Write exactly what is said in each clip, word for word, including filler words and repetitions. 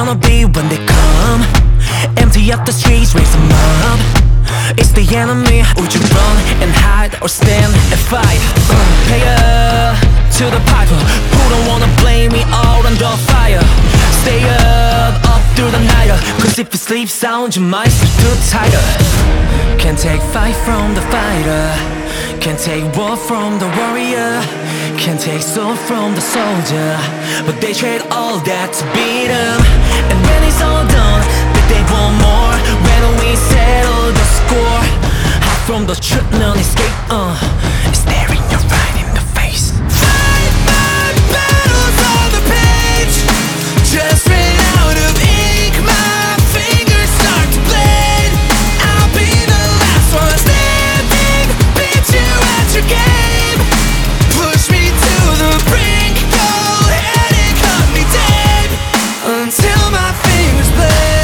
gonna be when they come? Empty up the streets, raise them up. It's the enemy. Would you run and hide or stand and fight? uh, Pay up to the piper who don't wanna blame me all under fire. Stay up, up through the night, uh, cause if you sleep sound, you might sleep too tighter. Can't take fight from the fighter, can't take war from the warrior, can't take soul from the soldier, but they trade all that to beat him. And when it's all done, but they want more. When we settle the score, hide from the truth, none escape. Uh, it's staring you right in the face. Fight my battles on the page, just ran out of ink. My fingers start to bleed. I'll be the last one standing. Beat you at your game. Push me to the brink. Go ahead and cut me dead until my fingers bleed.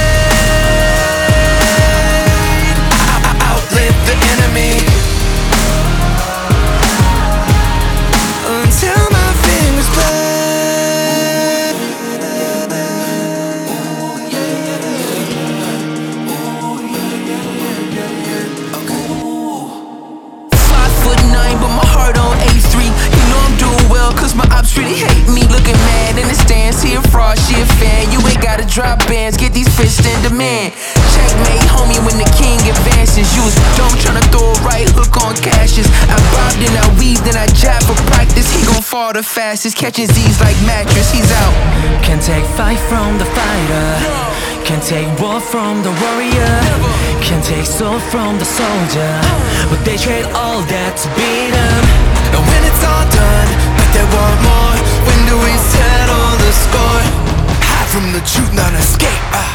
Really hate me, looking mad in the stands. See a fraud, she a fan. You ain't gotta drop bands, get these fists in demand. Checkmate, homie, when the king advances. You was dumb tryna throw a right hook on cashes. I bobbed and I weaved and I jabbed for practice. He gon' fall the fastest, catching Z's like mattress. He's out. Can't take fight from the fighter, can't take war from the warrior, can't take soul from the soldier, but they trade all that to beat him. And when it's all done, but they want more. When do we settle the score? Hide from the truth, not escape. uh.